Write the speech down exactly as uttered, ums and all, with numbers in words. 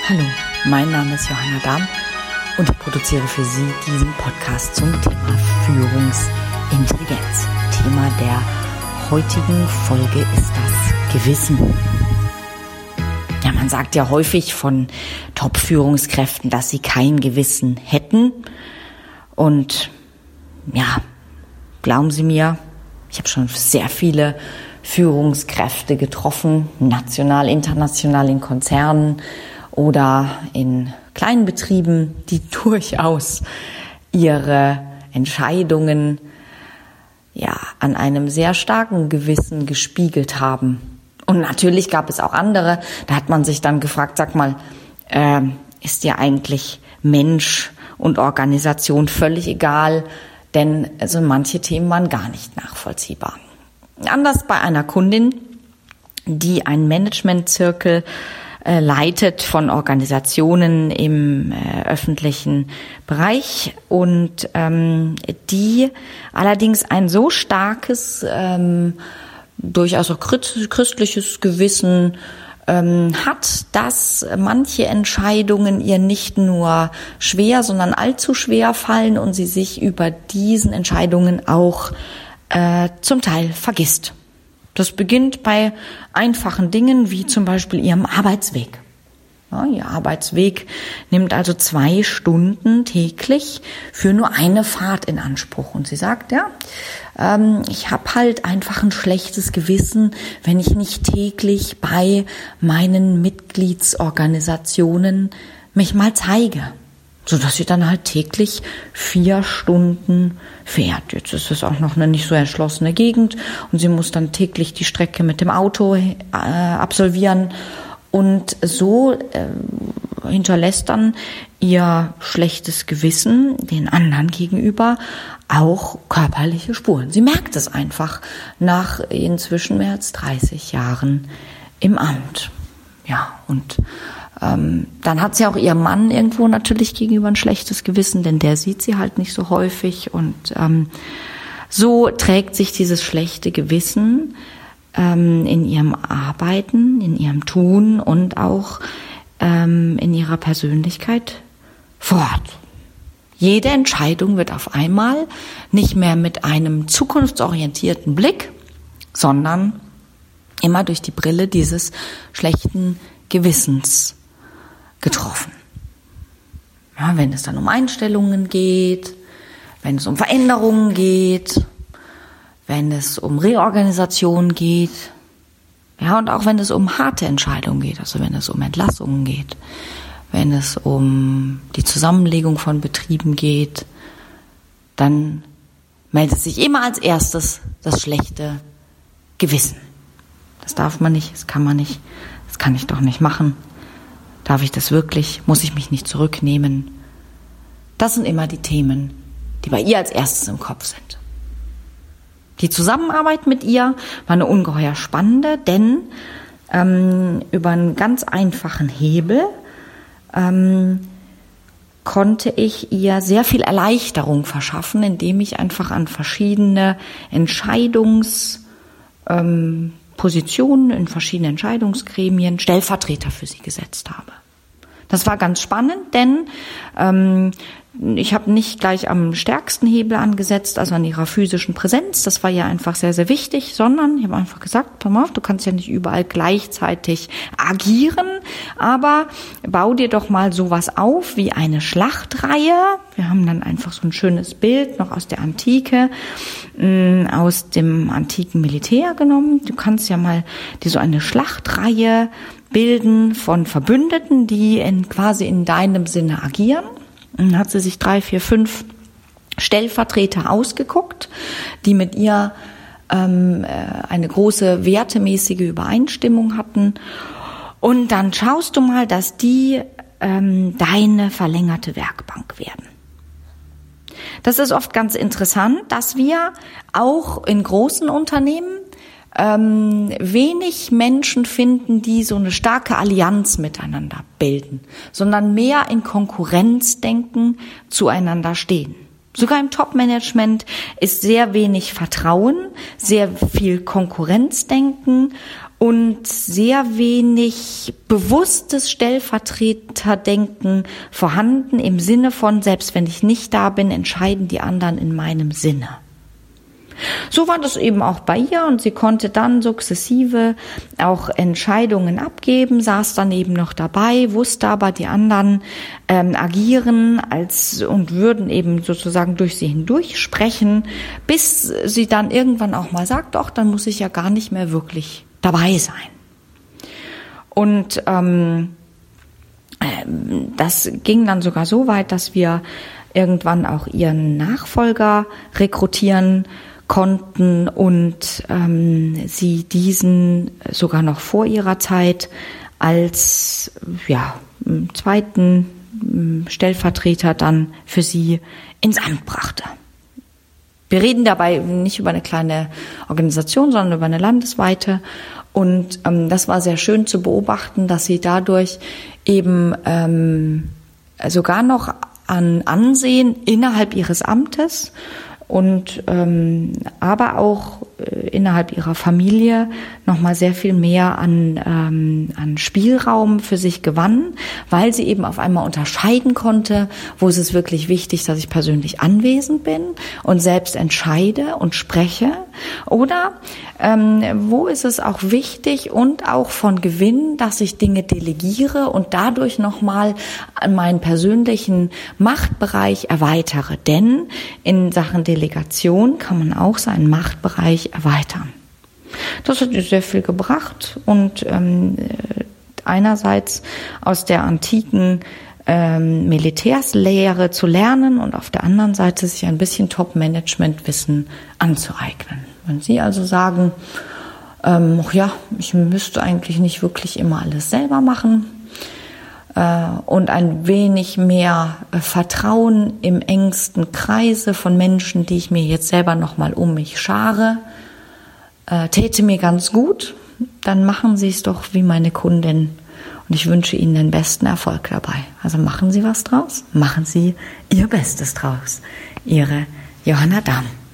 Hallo, mein Name ist Johanna Dahm und ich produziere für Sie diesen Podcast zum Thema Führungsintelligenz. Thema der heutigen Folge ist das Gewissen. Ja, man sagt ja häufig von Top-Führungskräften, dass sie kein Gewissen hätten. Und ja, glauben Sie mir, ich habe schon sehr viele Führungskräfte getroffen, national, international, in Konzernen oder in kleinen Betrieben, die durchaus ihre Entscheidungen ja an einem sehr starken Gewissen gespiegelt haben. Und natürlich gab es auch andere, da hat man sich dann gefragt, sag mal, äh, ist dir eigentlich Mensch und Organisation völlig egal? Denn also manche Themen waren gar nicht nachvollziehbar. Anders bei einer Kundin, die einen Management-Zirkel äh, leitet von Organisationen im äh, öffentlichen Bereich und ähm, die allerdings ein so starkes, ähm, durchaus auch christliches Gewissen ähm, hat, dass manche Entscheidungen ihr nicht nur schwer, sondern allzu schwer fallen und sie sich über diesen Entscheidungen auch äh, zum Teil vergisst. Das beginnt bei einfachen Dingen wie zum Beispiel ihrem Arbeitsweg. Ja, ihr Arbeitsweg nimmt also zwei Stunden täglich für nur eine Fahrt in Anspruch. Und sie sagt, ja, ähm, ich habe halt einfach ein schlechtes Gewissen, wenn ich nicht täglich bei meinen Mitgliedsorganisationen mich mal zeige. Sodass sie dann halt täglich vier Stunden fährt. Jetzt ist es auch noch eine nicht so erschlossene Gegend und sie muss dann täglich die Strecke mit dem Auto äh, absolvieren. Und so äh, hinterlässt dann ihr schlechtes Gewissen den anderen gegenüber auch körperliche Spuren. Sie merkt es einfach nach inzwischen mehr als dreißig Jahren im Amt. Ja, und ähm, dann hat sie auch ihrem Mann irgendwo natürlich gegenüber ein schlechtes Gewissen, denn der sieht sie halt nicht so häufig. Und ähm, so trägt sich dieses schlechte Gewissen in ihrem Arbeiten, in ihrem Tun und auch ähm, in ihrer Persönlichkeit fort. Jede Entscheidung wird auf einmal nicht mehr mit einem zukunftsorientierten Blick, sondern immer durch die Brille dieses schlechten Gewissens getroffen. Ja, wenn es dann um Einstellungen geht, wenn es um Veränderungen geht, wenn es um Reorganisation geht, ja, und auch wenn es um harte Entscheidungen geht, also wenn es um Entlassungen geht, wenn es um die Zusammenlegung von Betrieben geht, dann meldet sich immer als erstes das schlechte Gewissen. Das darf man nicht, das kann man nicht, das kann ich doch nicht machen. Darf ich das wirklich? Muss ich mich nicht zurücknehmen? Das sind immer die Themen, die bei ihr als erstes im Kopf sind. Die Zusammenarbeit mit ihr war eine ungeheuer spannende, denn ähm, über einen ganz einfachen Hebel ähm, konnte ich ihr sehr viel Erleichterung verschaffen, indem ich einfach an verschiedene Entscheidungspositionen, ähm, in verschiedene Entscheidungsgremien Stellvertreter für sie gesetzt habe. Das war ganz spannend, denn ähm, ich habe nicht gleich am stärksten Hebel angesetzt, also an ihrer physischen Präsenz. Das war ja einfach sehr, sehr wichtig, sondern ich habe einfach gesagt, pass mal auf, du kannst ja nicht überall gleichzeitig agieren, aber bau dir doch mal sowas auf wie eine Schlachtreihe. Wir haben dann einfach so ein schönes Bild noch aus der Antike, aus dem antiken Militär genommen. Du kannst ja mal dir so eine Schlachtreihe bilden von Verbündeten, die in, quasi in deinem Sinne agieren. Dann hat sie sich drei, vier, fünf Stellvertreter ausgeguckt, die mit ihr ähm, eine große wertemäßige Übereinstimmung hatten. Und dann schaust du mal, dass die ähm, deine verlängerte Werkbank werden. Das ist oft ganz interessant, dass wir auch in großen Unternehmen ähm, wenig Menschen finden, die so eine starke Allianz miteinander bilden, sondern mehr in Konkurrenzdenken zueinander stehen. Sogar im Top-Management ist sehr wenig Vertrauen, sehr viel Konkurrenzdenken und sehr wenig bewusstes Stellvertreterdenken vorhanden im Sinne von, selbst wenn ich nicht da bin, entscheiden die anderen in meinem Sinne. So war das eben auch bei ihr und sie konnte dann sukzessive auch Entscheidungen abgeben, saß dann eben noch dabei, wusste aber, die anderen ähm, agieren als und würden eben sozusagen durch sie hindurch sprechen, bis sie dann irgendwann auch mal sagt, doch, dann muss ich ja gar nicht mehr wirklich dabei sein. Und ähm, das ging dann sogar so weit, dass wir irgendwann auch ihren Nachfolger rekrutieren konnten und ähm, sie diesen sogar noch vor ihrer Zeit als ja zweiten Stellvertreter dann für sie ins Amt brachte. Wir reden dabei nicht über eine kleine Organisation, sondern über eine landesweite. Und ähm, das war sehr schön zu beobachten, dass sie dadurch eben ähm, sogar noch an Ansehen innerhalb ihres Amtes und ähm, aber auch äh, innerhalb ihrer Familie nochmal sehr viel mehr an, ähm, an Spielraum für sich gewann, weil sie eben auf einmal unterscheiden konnte, wo ist es wirklich wichtig, dass ich persönlich anwesend bin und selbst entscheide und spreche, oder ähm, wo ist es auch wichtig und auch von Gewinn, dass ich Dinge delegiere und dadurch nochmal meinen persönlichen Machtbereich erweitere. Denn in Sachen Delegation kann man auch seinen Machtbereich erweitern. Das hat ihr sehr viel gebracht und ähm, einerseits aus der antiken ähm, Militärslehre zu lernen und auf der anderen Seite sich ein bisschen Top-Management-Wissen anzueignen. Wenn Sie also sagen, ähm, ja, ich müsste eigentlich nicht wirklich immer alles selber machen äh, und ein wenig mehr äh, Vertrauen im engsten Kreise von Menschen, die ich mir jetzt selber nochmal um mich schare, äh, täte mir ganz gut, dann machen Sie es doch wie meine Kundin. Und ich wünsche Ihnen den besten Erfolg dabei. Also machen Sie was draus, machen Sie Ihr Bestes draus. Ihre Johanna Damm.